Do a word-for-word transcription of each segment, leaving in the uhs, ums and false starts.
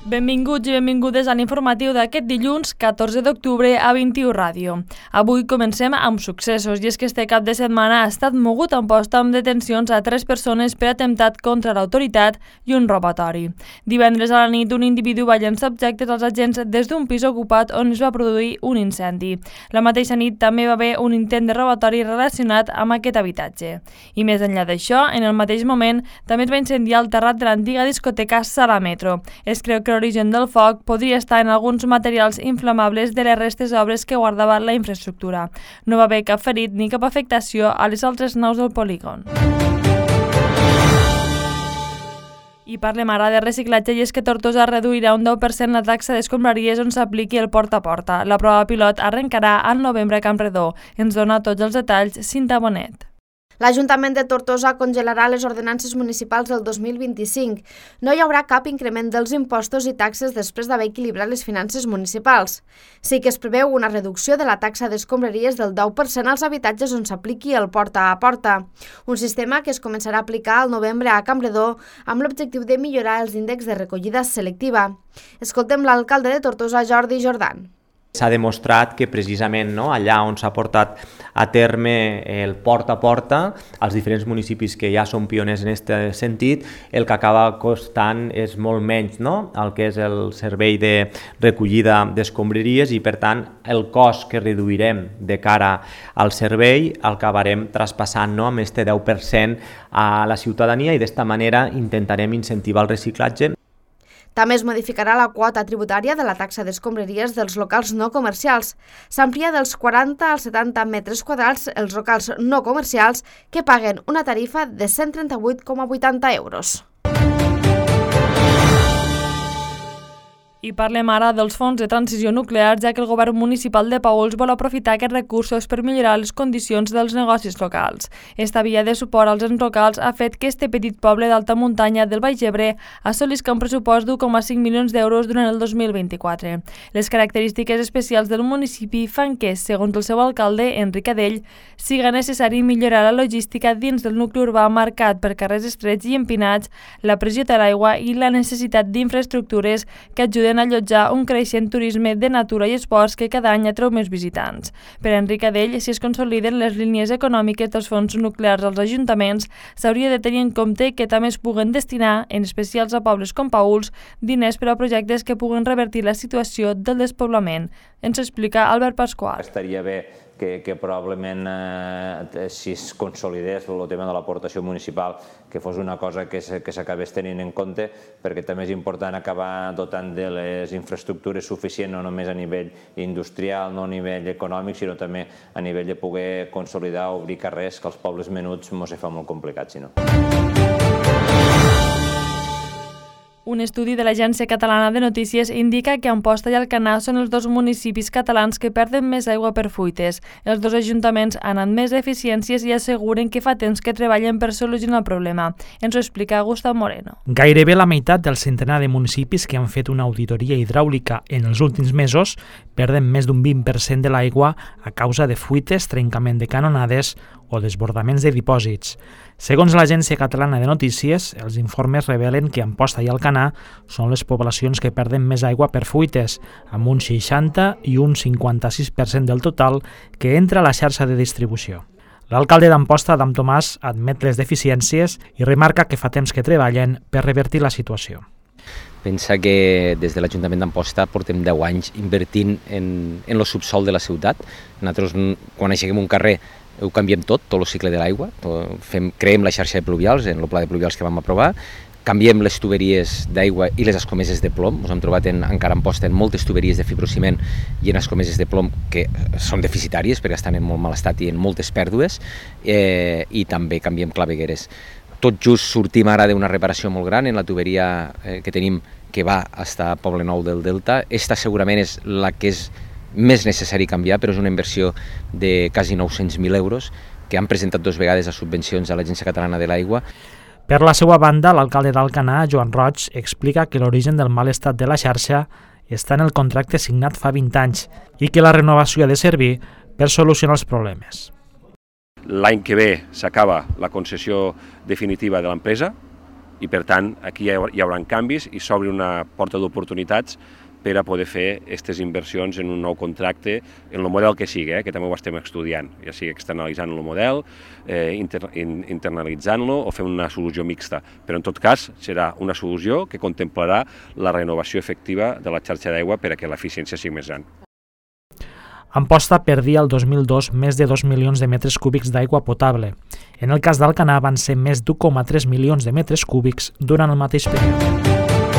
Benvinguts i benvingudes a l'informatiu d'aquest dilluns catorze d'octubre a vint-i-u Ràdio. Avui comencem amb successos i és que este cap de setmana ha estat mogut a Amposta amb detencions a tres persones per atemptat contra l'autoritat i un robatori. Divendres a la nit un individu va llançar objectes als agents des d'un pis ocupat on es va produir un incendi. La mateixa nit també va haver un intent de robatori relacionat amb aquest habitatge. I més enllà d'això, en el mateix moment també es va incendiar el terrat de l'antiga discoteca Sala Metro. Es creu que l'origen del foc podria estar en alguns materials inflamables de les restes d'obres que guardava la infraestructura. No va haver cap ferit ni cap afectació a les altres naus del polígon. I parlem ara de reciclatge i és que Tortosa reduirà un deu per cent la taxa d'escombraries on s'apliqui el porta a porta. La prova pilot arrencarà al novembre a Campredó. Ens dona tots els detalls Cinta Bonet. L'Ajuntament de Tortosa congelarà les ordenances municipals del dos mil vint-i-cinc. No hi haurà cap increment dels impostos i taxes després d'haver equilibrat les finances municipals. Sí que es preveu una reducció de la taxa d'escombraries del deu per cent als habitatges on s'apliqui el porta a porta, un sistema que es començarà a aplicar al novembre a Campredó amb l'objectiu de millorar els índexs de recollida selectiva. Escoltem l'alcalde de Tortosa, Jordi Jordan. S'ha demostrat que precisament no, allà on s'ha portat a terme el porta a porta, als diferents municipis que ja són pioners en aquest sentit, el que acaba costant és molt menys, no? El que és el servei de recollida d'escombraries i, per tant, el cost que reduirem de cara al servei el acabarem traspassant no, amb aquest deu per cent a la ciutadania i d'esta manera intentarem incentivar el reciclatge. També es modificarà la quota tributària de la taxa d'escombraries dels locals no comercials. S'amplia dels quaranta als setanta metres quadrats els locals no comercials que paguen una tarifa de cent trenta-vuit coma vuitanta euros. I parlem ara dels fons de transició nuclear, ja que el govern municipal de Paüls vol aprofitar aquests recursos per millorar les condicions dels negocis locals. Esta via de suport als ens locals ha fet que este petit poble d'alta muntanya del Baix Ebre assolisca un pressupost d'u coma cinc milions d'euros durant el dos mil vint-i-quatre. Les característiques especials del municipi fan que, segons el seu alcalde, Enric Adell, siga necessari millorar la logística dins del nucli urbà marcat per carrers estrets i empinats, la pressió de l'aigua i la necessitat d'infraestructures que ajuden a allotjar un creixent turisme de natura i esports que cada any atreu més visitants. Per Enric Adell, si es consoliden les línies econòmiques dels fons nuclears als ajuntaments, s'hauria de tenir en compte que també es puguen destinar, en especial a pobles com Paüls, diners per a projectes que puguen revertir la situació del despoblament. Ens explica Albert Pasqual. Estaria bé que, que probablement eh, si es consolidés el tema de l'aportació municipal, que fos una cosa que s'acabés tenint en compte, perquè també és important acabar dotant de les infraestructures suficients, no només a nivell industrial, no a nivell econòmic, sinó també a nivell de poder consolidar o obrir carrers, que als pobles menuts mos se fa molt complicat, si no. Un estudi de l'Agència Catalana de Notícies indica que Amposta i Alcanar són els dos municipis catalans que perden més aigua per fuites. Els dos ajuntaments han admès deficiències i asseguren que fa temps que treballen per solucionar el problema. Ens ho explica Gustavo Moreno. Gairebé la meitat del centenar de municipis que han fet una auditoria hidràulica en els últims mesos perden més d'un vint per cent de l'aigua a causa de fuites, trencament de canonades o desbordaments de dipòsits. Segons l'Agència Catalana de Notícies, els informes revelen que Amposta i Alcanar són les poblacions que perden més aigua per fuites, amb un seixanta i un cinquanta-sis per cent del total que entra a la xarxa de distribució. L'alcalde d'Amposta, Adam Tomàs, admet les deficiències i remarca que fa temps que treballen per revertir la situació. Pensa que des de l'Ajuntament d'Amposta portem deu anys invertint en, en el subsol de la ciutat. Nosaltres, quan aixequem un carrer, ho canviem tot, tot el cicle de l'aigua, fem, creem la xarxa de pluvials, en el pla de pluvials que vam aprovar, canviem les tuberies d'aigua i les escomeses de plom. Ens hem trobat en, encara en Amposta en moltes tuberies de fibrociment i en escomeses de plom que són deficitàries perquè estan en molt mal estat i en moltes pèrdues, eh, i també canviem clavegueres. Tot just sortim ara d'una reparació molt gran en la tuberia eh, que tenim que va fins a Poble Nou del Delta. Esta segurament és la que és més necessari canviar, però és una inversió de quasi nou-cents mil euros que han presentat dues vegades a subvencions a l'Agència Catalana de l'Aigua. Per la seva banda, l'alcalde d'Alcanar, Joan Roig, explica que l'origen del mal estat de la xarxa està en el contracte signat fa vint anys i que la renovació ha de servir per solucionar els problemes. L'any que ve s'acaba la concessió definitiva de l'empresa, i per tant aquí hi haurà canvis i s'obre una porta d'oportunitats per a poder fer aquestes inversions en un nou contracte, en el model que sigui, eh, que també ho estem estudiant, ja sigui externalitzant el model, eh, inter, in, internalitzant-lo o fent una solució mixta. Però en tot cas serà una solució que contemplarà la renovació efectiva de la xarxa d'aigua per a que l'eficiència sigui més gran. Amposta perdia el dos mil dos més de dos milions de metres cúbics d'aigua potable. En el cas d'Alcanar van ser més d'u coma tres milions de metres cúbics durant el mateix període.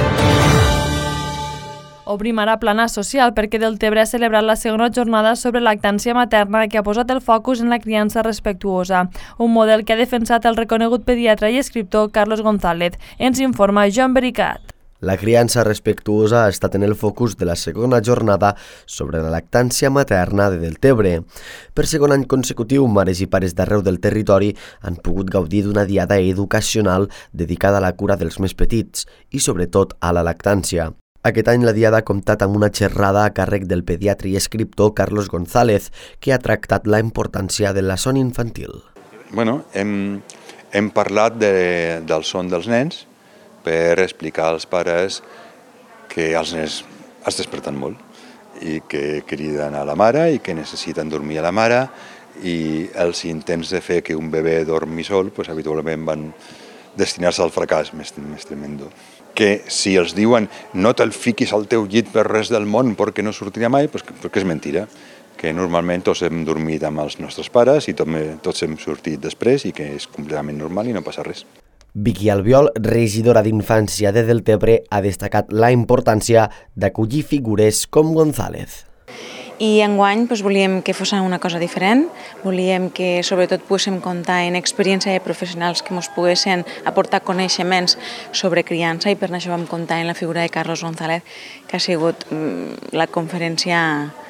Obrim ara plana social perquè Deltebre ha celebrat la segona jornada sobre lactància materna que ha posat el focus en la criança respectuosa, un model que ha defensat el reconegut pediatra i escriptor Carlos González. Ens informa Joan Bericat. La criança respectuosa ha estat en el focus de la segona jornada sobre la lactància materna de Deltebre. Per segon any consecutiu, mares i pares d'arreu del territori han pogut gaudir d'una diada educacional dedicada a la cura dels més petits i, sobretot, a la lactància. Aquest any la diada ha comptat amb una xerrada a càrrec del pediatre i escriptor Carlos González, que ha tractat la importància de la son infantil. Bueno, hem, hem parlat de, del son dels nens per explicar als pares que els nens es desperten molt i que criden a la mare i que necessiten dormir a la mare, i els intents de fer que un bebè dormi sol pues, habitualment van destinar-se al fracàs més, més tremendo. Que si els diuen no te'l fiquis al teu llit per res del món perquè no sortirà mai, doncs que, que és mentira. Que normalment tots hem dormit amb els nostres pares i tot, tots hem sortit després i que és completament normal i no passa res. Vicky Albiol, regidora d'Infància de Deltebre, ha destacat la importància d'acollir figures com González. I enguany doncs, volíem que fos una cosa diferent, volíem que sobretot poguéssim comptar en experiència de professionals que ens poguessin aportar coneixements sobre criança, i per això vam comptar en la figura de Carlos González, que ha sigut la conferència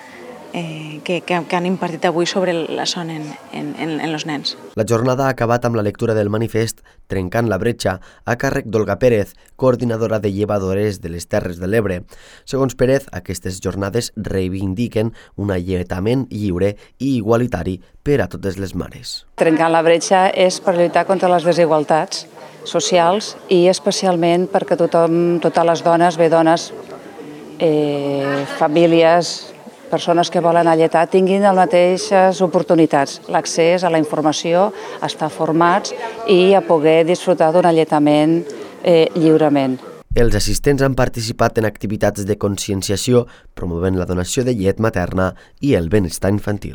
eh, que, que, que han impartit avui sobre la son en, en, en els nens. La jornada ha acabat amb la lectura del manifest Trencant la bretxa, a càrrec d'Olga Pérez, coordinadora de llevadores de les Terres de l'Ebre. Segons Pérez, aquestes jornades reivindiquen un alletament lliure i igualitari per a totes les mares. Trencant la bretxa és per lluitar contra les desigualtats socials i especialment perquè tothom, totes les dones, bé dones, eh, famílies, persones que volen alletar tinguin les mateixes oportunitats, l'accés a la informació, a estar formats i a poder disfrutar d'un alletament eh, lliurement. Els assistents han participat en activitats de conscienciació, promovent la donació de llet materna i el benestar infantil.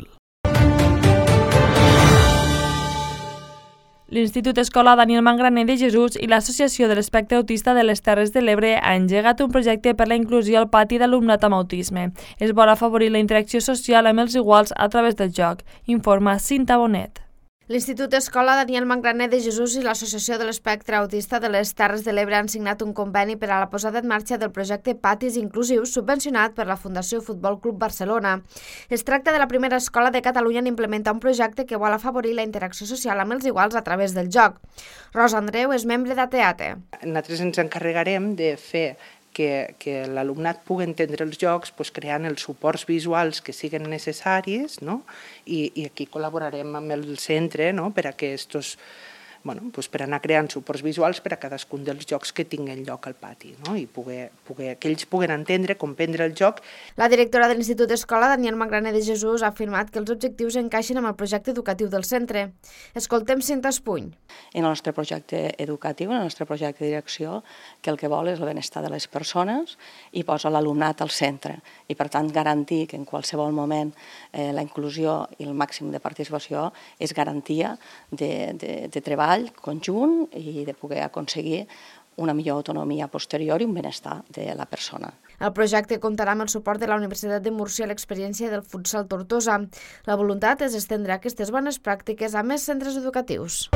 L'Institut Escola Daniel Mangraner de Jesús i l'Associació de l'Espectre Autista de les Terres de l'Ebre han engegat un projecte per la inclusió al pati d'alumnat amb autisme. Es vol afavorir la interacció social amb els iguals a través del joc, informa Cinta Bonet. L'Institut Escola Daniel Mangraner de Jesús i l'Associació de l'Espectre Autista de les Terres de l'Ebre han signat un conveni per a la posada en marxa del projecte Patis Inclusius subvencionat per la Fundació Futbol Club Barcelona. Es tracta de la primera escola de Catalunya en implementar un projecte que vol afavorir la interacció social amb els iguals a través del joc. Rosa Andreu és membre de Teate. Nosaltres ens encarregarem de fer que, que l'alumnat pugui entendre els jocs doncs, creant els suports visuals que siguin necessaris, no? I, i aquí col·laborarem amb el centre, no? Per a que estos, bueno, doncs per anar creant suports visuals per a cadascun dels jocs que tinguin lloc al pati, no? I poder, poder, que ells puguen entendre, comprendre el joc. La directora de l'Institut Escola, Daniel Mangraner de Jesús, ha afirmat que els objectius encaixen amb el projecte educatiu del centre. Escoltem Cinta Espuny. En el nostre projecte educatiu, en el nostre projecte de direcció, que el que vol és el benestar de les persones i posa l'alumnat al centre. I, per tant, garantir que en qualsevol moment eh, la inclusió i el màxim de participació és garantia de, de, de treball conjunt i de poder aconseguir una millor autonomia posterior i un benestar de la persona. El projecte comptarà amb el suport de la Universitat de Múrcia a l'experiència del futsal Tortosa. La voluntat és estendre aquestes bones pràctiques a més centres educatius.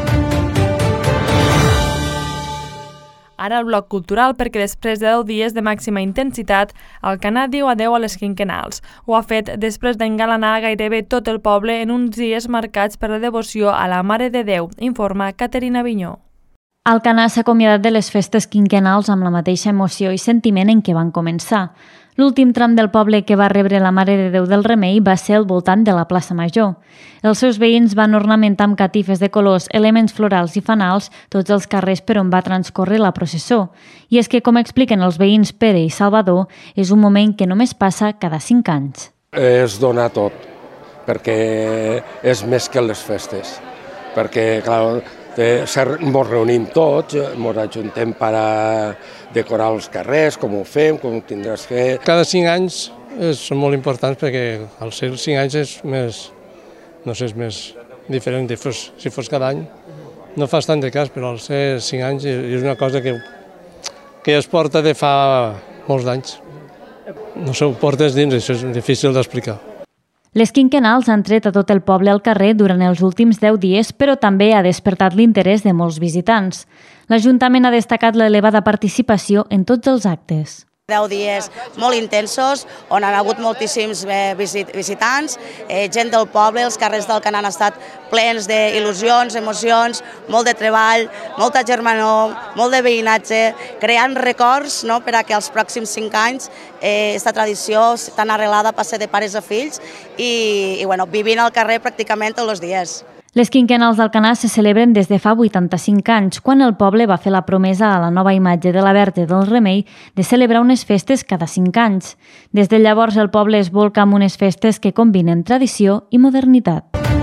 Ara el bloc cultural, perquè després de deu dies de màxima intensitat, Alcanar diu adeu a les quinquennals. Ho ha fet després d'engalanar gairebé tot el poble en uns dies marcats per la devoció a la Mare de Déu, informa Caterina Vinyó. Alcanar s'ha acomiadat de les festes quinquennals amb la mateixa emoció i sentiment en què van començar. L'últim tram del poble que va rebre la Mare de Déu del Remei va ser al voltant de la plaça Major. Els seus veïns van ornamentar amb catifes de colors, elements florals i fanals tots els carrers per on va transcórrer la processó. I és que, com expliquen els veïns Pere i Salvador, és un moment que només passa cada cinc anys. És donar tot, perquè és més que les festes. Perquè, clar, ens reunim tots, ens ajuntem per a decorar els carrers, com ho fem, com ho tindràs fet. Cada cinc anys són molt importants perquè al ser cinc anys és més, no sé, és més diferent. Si fos cada any no fas tant de cas, però al ser cinc anys és una cosa que, que es porta de fa molts anys. No sé, ho portes dins, això és difícil d'explicar. Les quinquennals han tret a tot el poble al carrer durant els últims deu dies, però també ha despertat l'interès de molts visitants. L'Ajuntament ha destacat l'elevada participació en tots els actes. deu dies molt intensos, on han hagut moltíssims visitants, eh, gent del poble, els carrers d'Alcanar han estat plens d'il·lusions, emocions, molt de treball, molta germanor, molt de veïnatge, creant records, no?, per a que els pròxims cinc anys eh, esta tradició tan arrelada passi de pares a fills i, i bueno, vivint al carrer pràcticament tots els dies. Les quinquennals d'Alcanar se celebren des de fa vuitanta-cinc anys, quan el poble va fer la promesa a la nova imatge de la Verge del Remei de celebrar unes festes cada cinc anys. Des de llavors el poble es volca amb unes festes que combinen tradició i modernitat.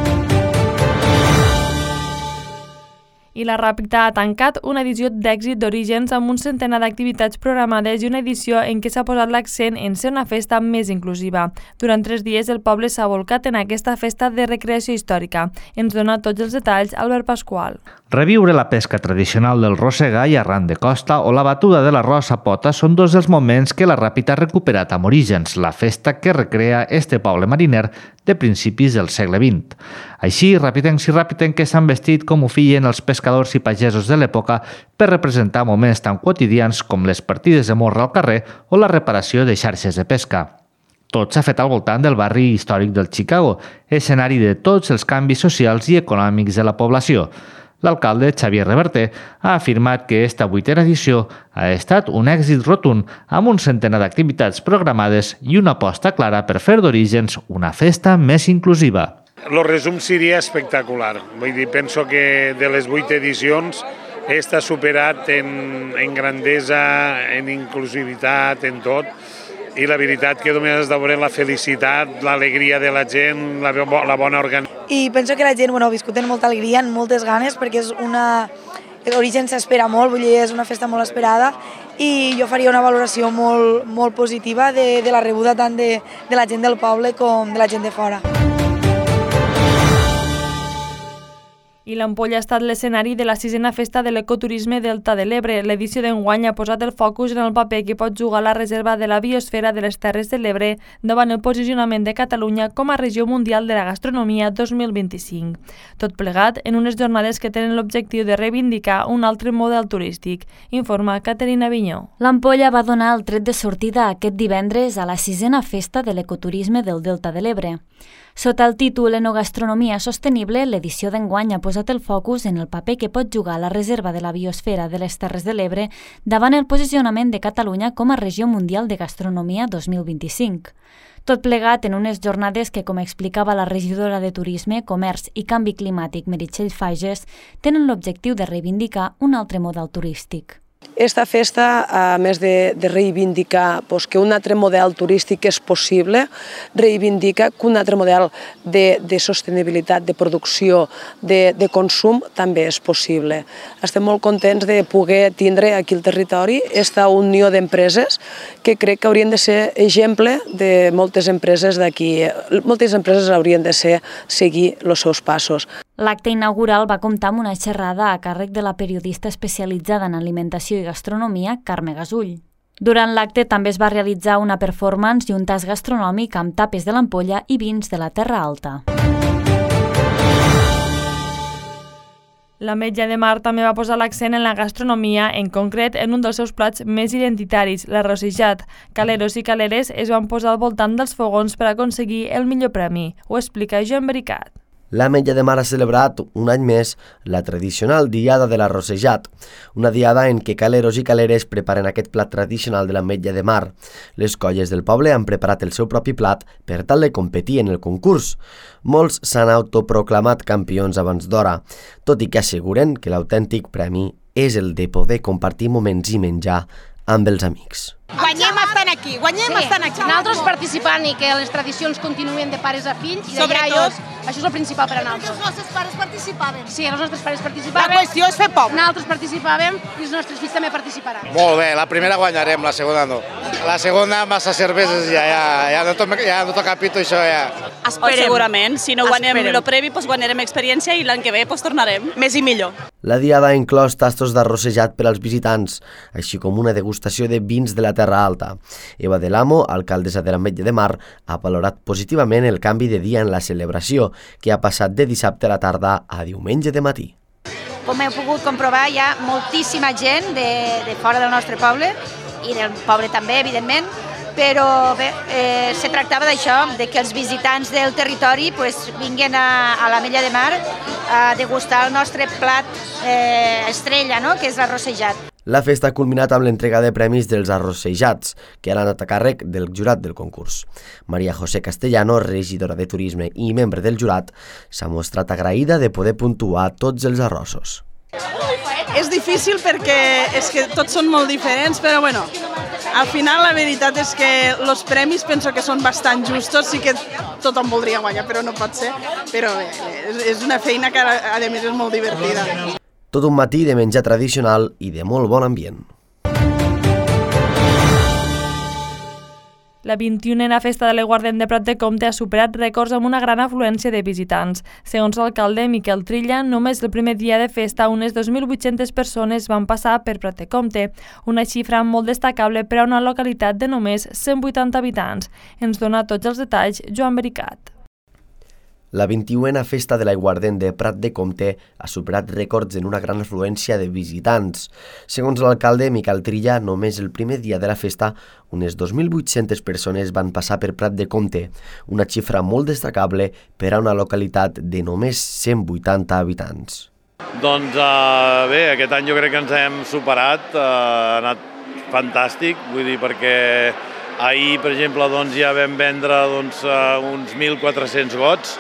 I la Ràpita ha tancat una edició d'èxit d'Orígens amb un centenar d'activitats programades i una edició en què s'ha posat l'accent en ser una festa més inclusiva. Durant tres dies el poble s'ha volcat en aquesta festa de recreació històrica. Ens dona tots els detalls Albert Pasqual. Reviure la pesca tradicional del rossegall arran de costa o la batuda de l'arròs a pota són dos dels moments que la Ràpita ha recuperat amb Orígens, la festa que recrea este poble mariner de principis del segle vint. Així, ràpitencs i ràpitenques s'han vestit com ho feien els pescadors i pagesos de l'època per representar moments tan quotidians com les partides de morra al carrer o la reparació de xarxes de pesca. Tot s'ha fet al voltant del barri històric del Chicago, escenari de tots els canvis socials i econòmics de la població. L'alcalde, Xavier Reverter, ha afirmat que esta vuitena edició ha estat un èxit rotund amb un centenar d'activitats programades i una aposta clara per fer d'Orígens una festa més inclusiva. El resum seria espectacular. Vull dir, penso que de les vuit edicions està superat en, en grandesa, en inclusivitat, en tot. I la veritat que només has de veure la felicitat, l'alegria de la gent, la, la bona organització. I penso que la gent bueno, ha viscut amb molta alegria, amb moltes ganes, perquè és una... L'Origen s'espera molt, vull dir, és una festa molt esperada i jo faria una valoració molt, molt positiva de, de la rebuda tant de, de la gent del poble com de la gent de fora. I l'Ampolla ha estat l'escenari de la sisena festa de l'ecoturisme Delta de l'Ebre. L'edició d'enguany ha posat el focus en el paper que pot jugar la reserva de la biosfera de les Terres de l'Ebre davant el posicionament de Catalunya com a regió mundial de la gastronomia dos mil vint-i-cinc. Tot plegat en unes jornades que tenen l'objectiu de reivindicar un altre model turístic, informa Caterina Vinyó. L'Ampolla va donar el tret de sortida aquest divendres a la sisena festa de l'ecoturisme del Delta de l'Ebre. Sota el títol Enogastronomia Sostenible, l'edició d'enguany ha posat el focus en el paper que pot jugar la reserva de la biosfera de les Terres de l'Ebre davant el posicionament de Catalunya com a regió mundial de gastronomia dos mil vint-i-cinc. Tot plegat en unes jornades que, com explicava la regidora de Turisme, Comerç i Canvi Climàtic Meritxell Fages, tenen l'objectiu de reivindicar un altre model turístic. Esta festa, a més de, de reivindicar pues, que un altre model turístic és possible, reivindica que un altre model de, de sostenibilitat, de producció, de, de consum també és possible. Estem molt contents de poder tindre aquí al territori aquesta unió d'empreses que crec que haurien de ser exemple de moltes empreses d'aquí. Moltes empreses haurien de ser seguir els seus passos. L'acte inaugural va comptar amb una xerrada a càrrec de la periodista especialitzada en alimentació i gastronomia, Carme Gasull. Durant l'acte també es va realitzar una performance i un tas gastronòmic amb tapes de l'Ampolla i vins de la Terra Alta. L'Ametlla de Mar també va posar l'accent en la gastronomia, en concret en un dels seus plats més identitaris, l'arrossejat. Caleros i caleres es van posar al voltant dels fogons per aconseguir el millor premi. Ho explica Joan Bericat. L'Ametlla de Mar ha celebrat un any més la tradicional Diada de l'Arrossejat, una diada en què caleros i caleres preparen aquest plat tradicional de l'Ametlla de Mar. Les colles del poble han preparat el seu propi plat per tal de competir en el concurs. Molts s'han autoproclamat campions abans d'hora, tot i que asseguren que l'autèntic premi és el de poder compartir moments i menjar amb els amics. Guanyem estant aquí, guanyem sí. estant aquí. Nosaltres participant i que les tradicions continuïn de pares a fills i de iaios, això és el principal per a nosaltres. Els nostres pares participaven. Sí, els nostres pares participaven. La qüestió és fer poble. Nosaltres participàvem i els nostres fills també participaran. Molt bé, la primera guanyarem, la segona no. La segona, massa cerveses, ja, ja, ja, no, to, ja no toca pito, això ja. Esperem. Segurament, si no guanyem el previ, doncs guanyarem experiència i l'any que ve doncs tornarem. Més i millor. La diada ha inclòs tastos d'arrossejat per als visitants, així com una degustació de vins de la Terra Alta. Eva de l'Amo, alcaldessa de l'Ametlla de Mar, ha valorat positivament el canvi de dia en la celebració, que ha passat de dissabte a la tarda a diumenge de matí. Com heu pogut comprovar, hi ha moltíssima gent de, de fora del nostre poble, i del poble també, evidentment, però bé, eh, se tractava d'això, de que els visitants del territori pues, vinguin a, a l'Ametlla de Mar a degustar el nostre plat eh, estrella, no? Que és l'arrossejat. La festa ha culminat amb l'entrega de premis dels arrossejats, que han anat a càrrec del jurat del concurs. Maria José Castellano, regidora de Turisme i membre del jurat, s'ha mostrat agraïda de poder puntuar tots els arrossos. És difícil perquè és que tots són molt diferents, però bueno, al final la veritat és que els premis penso que són bastant justos, sí que tothom voldria guanyar, però no pot ser, però bé, és una feina que a més és molt divertida. Tot un matí de menjar tradicional i de molt bon ambient. La vint-i-unena Festa de l'Aiguardent de Prat de Comte ha superat rècords amb una gran afluència de visitants. Segons l'alcalde Miquel Trilla, només el primer dia de festa unes dos mil vuit-centes persones van passar per Prat de Comte, una xifra molt destacable per a una localitat de només cent vuitanta habitants. Ens dona tots els detalls Joan Bericat. La vint-i-unena Festa de l'Aiguardent de Prat de Comte ha superat rècords en una gran afluència de visitants. Segons l'alcalde Miquel Trilla, només el primer dia de la festa, unes dos mil vuit-centes persones van passar per Prat de Comte, una xifra molt destacable per a una localitat de només cent vuitanta habitants. Doncs uh, bé, aquest any jo crec que ens hem superat, uh, ha anat fantàstic, vull dir, perquè ahir, per exemple, doncs, ja vam vendre doncs, uh, uns mil quatre-cents gots,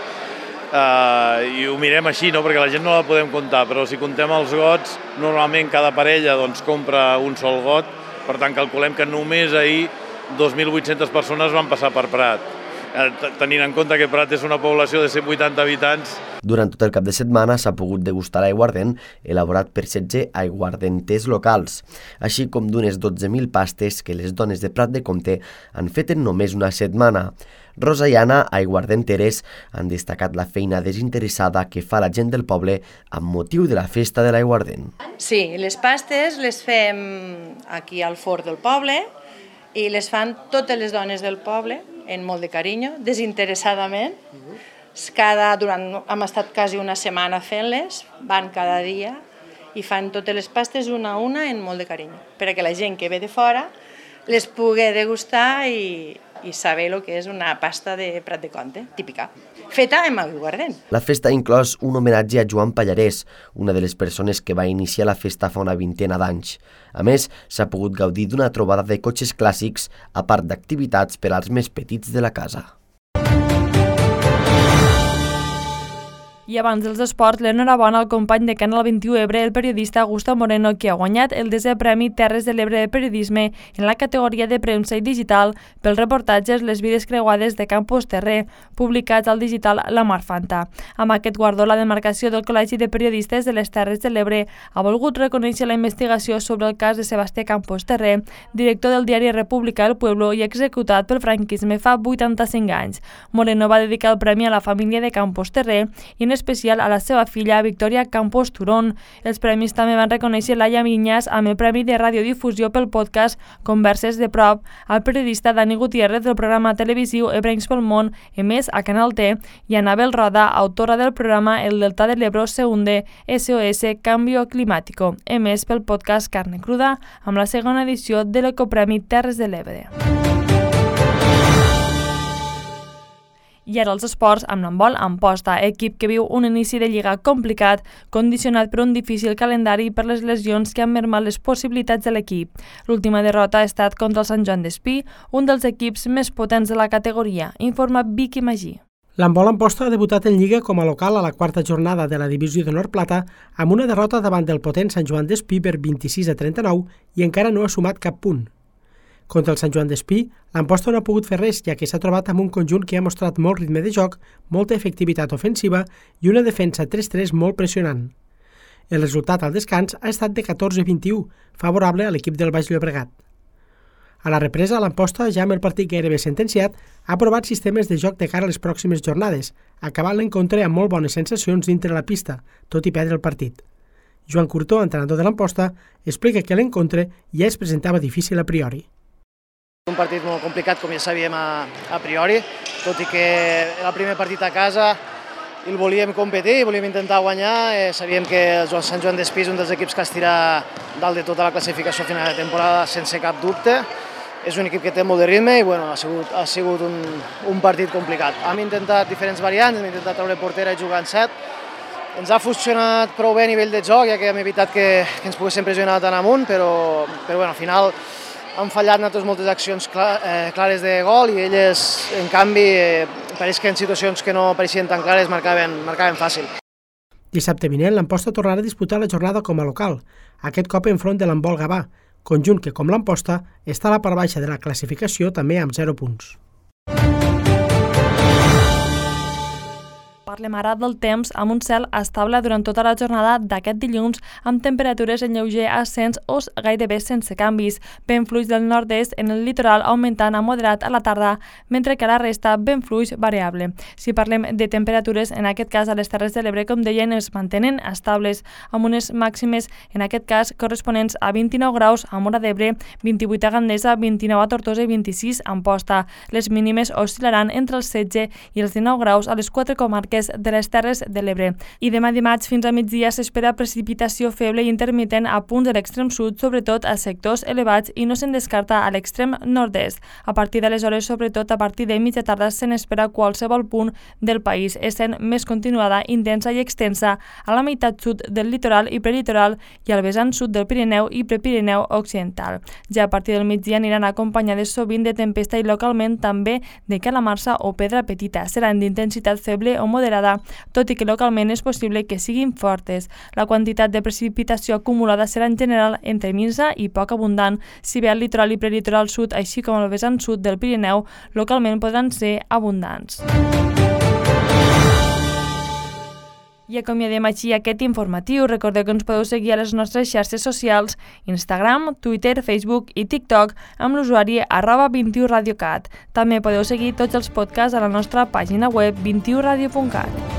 Uh, i ho mirem així, no? Perquè la gent no la podem comptar, però si comptem els gots, normalment cada parella doncs, compra un sol got, per tant calculem que només ahir dos mil vuit-centes persones van passar per Prat. Eh, tenint en compte que Prat és una població de cent vuitanta habitants. Durant tot el cap de setmana s'ha pogut degustar l'aiguardent elaborat per setze aiguardenters locals, així com d'unes dotze mil pastes que les dones de Prat de Comte han fet en només una setmana. Rosa i Anna, aiguardenteres, han destacat la feina desinteressada que fa la gent del poble amb motiu de la festa de l'aiguardent. Sí, les pastes les fem aquí al forn del poble i les fan totes les dones del poble en molt de carinyo, desinteressadament. Cada, durant, hem estat quasi una setmana fent-les, van cada dia i fan totes les pastes una a una en molt de carinyo, perquè la gent que ve de fora les pugui degustar i, i saber el que és una pasta de Prat de Comte, típica, feta amb aiguardent. La festa ha inclòs un homenatge a Joan Pallarès, una de les persones que va iniciar la festa fa una vintena d'anys. A més, s'ha pogut gaudir d'una trobada de cotxes clàssics, a part d'activitats per als més petits de la casa. I abans dels esports, l'enhorabona al company de Canal vint-i-u Ebre, el periodista Augusto Moreno, que ha guanyat el desè Premi Terres de l'Ebre de Periodisme en la categoria de premsa i digital pels reportatges Les vides creuades de Campos Terrer, publicats al digital La Marfanta. Amb aquest guardó, la demarcació del Col·legi de Periodistes de les Terres de l'Ebre ha volgut reconèixer la investigació sobre el cas de Sebastià Campos Terrer, director del diari República del Pueblo i executat pel franquisme fa vuitanta-cinc anys. Moreno va dedicar el premi a la família de Campos Terrer i en especial a la seva filla Victoria Campos Turón. Els premis també van reconèixer Laia Minyas amb el Premi de Radiodifusió pel podcast Converses de Prop, al periodista Dani Gutiérrez del programa televisiu Ebrencs pel Món, emès a Canal T, i Anabel Roda, autora del programa El Delta del Ebro se hunde, S O S Cambio Climático, emès pel podcast Carne Cruda, amb la segona edició de l'Ecopremi Terres de l'Ebre. I ara els esports amb l'handbol Amposta, equip que viu un inici de lliga complicat, condicionat per un difícil calendari i per les lesions que han mermat les possibilitats de l'equip. L'última derrota ha estat contra el Sant Joan d'Espí, un dels equips més potents de la categoria, informa Vicky Magí. L'handbol Amposta ha debutat en Lliga com a local a la quarta jornada de la Divisió d'Honor Plata amb una derrota davant del potent Sant Joan d'Espí per vint-i-sis a trenta-nou i encara no ha sumat cap punt. Contra el Sant Joan d'Espí, l'Amposta no ha pogut fer res, ja que s'ha trobat amb un conjunt que ha mostrat molt ritme de joc, molta efectivitat ofensiva i una defensa tres tres molt pressionant. El resultat al descans ha estat de catorze a vint-i-u, favorable a l'equip del Baix Llobregat. A la represa, l'Amposta, ja amb el partit gairebé sentenciat, ha provat sistemes de joc de cara a les pròximes jornades, acabant l'encontre amb molt bones sensacions dintre la pista, tot i perdre el partit. Joan Curtó, entrenador de l'Amposta, explica que l'encontre ja es presentava difícil a priori. Un partit molt complicat, com ja sabíem a, a priori, tot i que era el primer partit a casa i el volíem competir, volíem intentar guanyar. Eh, sabíem que el Sant Joan d'Espí és un dels equips que estirà dalt de tota la classificació a final de temporada sense cap dubte. És un equip que té molt de ritme i bueno, ha sigut, ha sigut un, un partit complicat. Hem intentat diferents variants, hem intentat treure portera i jugar en set. Ens ha funcionat prou bé a nivell de joc, ja que hem evitat que, que ens poguéssim pressionar tan amunt, però, però bueno, al final han fallat nosaltres moltes accions clares de gol i elles, en canvi, pareix que en situacions que no pareixien tan clares marcaven, marcaven fàcil. Dissabte vinent, l'Amposta tornarà a disputar la jornada com a local, aquest cop enfront de l'handbol Gavà, conjunt que, com l'Amposta, està a la part baixa de la classificació també amb zero punts. Parlem ara del temps amb un cel estable durant tota la jornada d'aquest dilluns amb temperatures en lleuger ascens o gairebé sense canvis. Vent fluix del nord-est en el litoral augmentant a moderat a la tarda, mentre que a la resta vent fluix variable. Si parlem de temperatures, en aquest cas a les Terres de l'Ebre, com deien, es mantenen estables, amb unes màximes, en aquest cas, corresponents a vint-i-nou graus a Móra d'Ebre, vint-i-vuit a Gandesa, vint-i-nou a Tortosa i vint-i-sis a Amposta. Les mínimes oscil·laran entre els setze i els dinou graus a les quatre comarques de les Terres de l'Ebre. I demà dimarts fins a migdia s'espera precipitació feble i intermitent a punts de l'extrem sud, sobretot a sectors elevats, i no se'n descarta a l'extrem nord-est. A partir d'aleshores, sobretot a partir de mitja tarda, se n'espera qualsevol punt del país, essent més continuada, intensa i extensa a la meitat sud del litoral i prelitoral i al vessant sud del Pirineu i prepirineu occidental. Ja a partir del migdia aniran acompanyades sovint de tempesta i localment també de calamarsa o pedra petita. Seran d'intensitat feble o moderada, tot i que localment és possible que siguin fortes. La quantitat de precipitació acumulada serà en general entre minsa i poc abundant, si bé al litoral i prelitoral sud, així com al vessant sud del Pirineu, localment podran ser abundants. I acomiadem així aquest informatiu. Recordeu que ens podeu seguir a les nostres xarxes socials, Instagram, Twitter, Facebook i TikTok amb l'usuari arroba vint i u radiocat. També podeu seguir tots els podcasts a la nostra pàgina web vint i u radio punt cat.